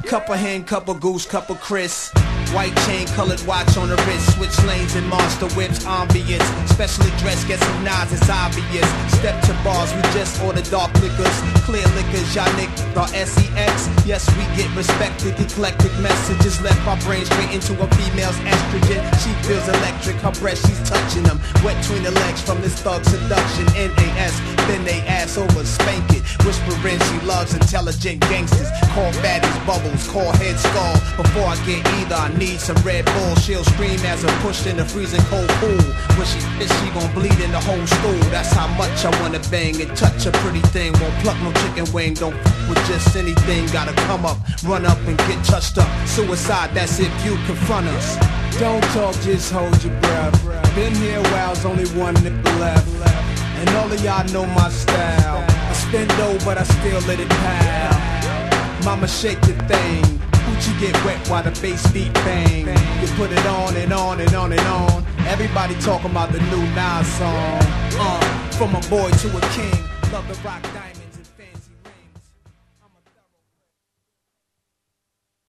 Cup of hen, cup of goose, cup of Chris. White chain, colored watch on the wrist. Switch lanes and monster whips, ambience. Specially dressed, get some nods, it's obvious. Step to bars, we just order dark liquors. Clear liquors, y'all nick, our SEX. Yes, we get respected, eclectic messages. Left our brain straight into a female's estrogen. She feels electric, her breast, she's touching them. Wet between the legs from this thug seduction. NAS, then they ass over, spank it. Whispering she loves intelligent gangsters. Call baddies bubbles, call head skull. Before I get either, I need some Red Bull. She'll scream as I'm pushed in the freezing cold pool. When she spits, she gon' bleed in the whole stool. That's how much I wanna bang and touch a pretty thing. Won't pluck no chicken wing, don't f with just anything. Gotta come up, run up and get touched up. Suicide, that's if you confront us. Don't talk, just hold your breath. Been here a while, there's only one nigga left. And all of y'all know my style. I spend dough, but I still let it pile. Mama, shake your thing. Hoochie get wet while the bass beat bang. You put it on and on and on and on. Everybody talking about the new Nas song. From a boy to a king, love the rock diamond.